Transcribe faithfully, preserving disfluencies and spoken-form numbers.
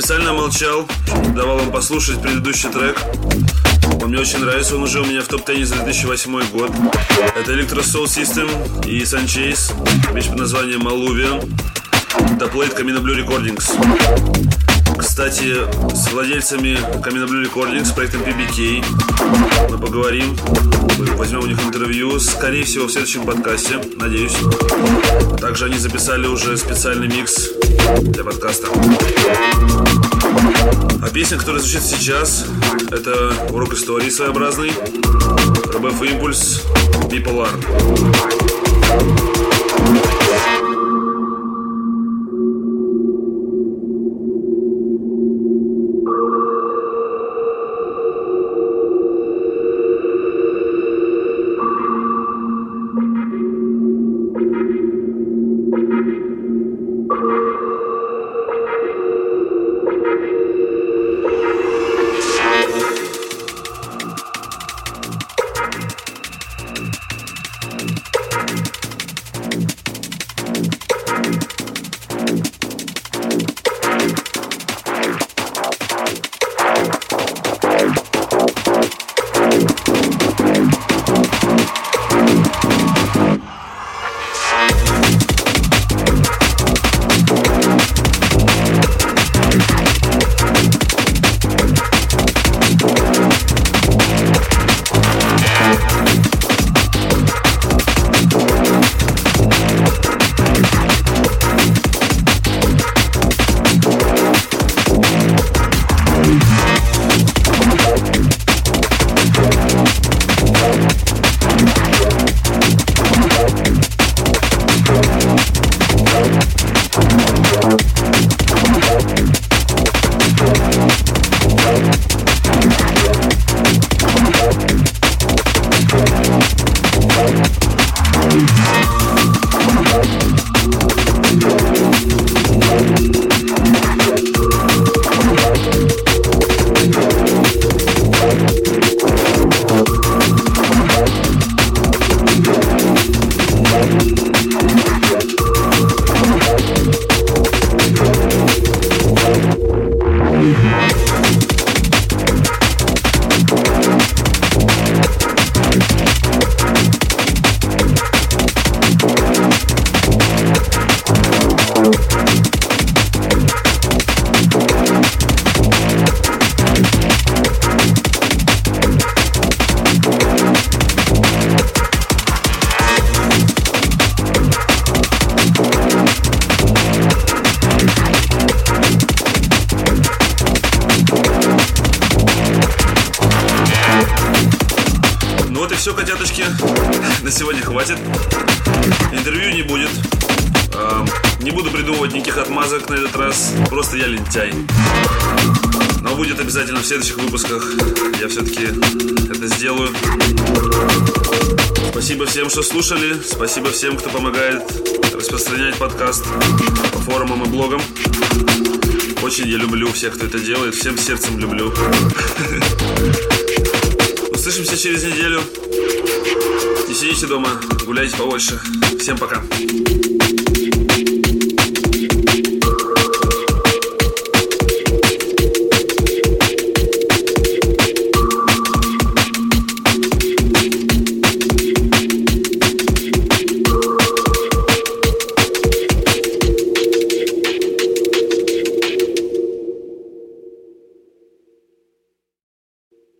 специально молчал, давал вам послушать предыдущий трек. Он мне очень нравится, он уже у меня в топ-десять за две тысячи восьмой год. Это Electro Soul System и Sanchez, вещь под названием Alluvia. Доплейт Camino Blue Recordings. Кстати, с владельцами Camino Blue Recordings, проектом пи би кей, мы поговорим, возьмем у них интервью, скорее всего, в следующем подкасте, надеюсь. Также они записали уже специальный микс для подкаста. А песня, которая звучит сейчас, это урок истории своеобразный. РБФ Импульс, Bipolar. Все, котяточки, на сегодня хватит. Интервью не будет. Не буду придумывать никаких отмазок на этот раз. Просто я лентяй. Но будет обязательно в следующих выпусках. Я все-таки это сделаю. Спасибо всем, что слушали. Спасибо всем, кто помогает распространять подкаст по форумам и блогам. Очень я люблю всех, кто это делает. Всем сердцем люблю. Услышимся через неделю. Не сидите дома, гуляйте побольше. Всем пока.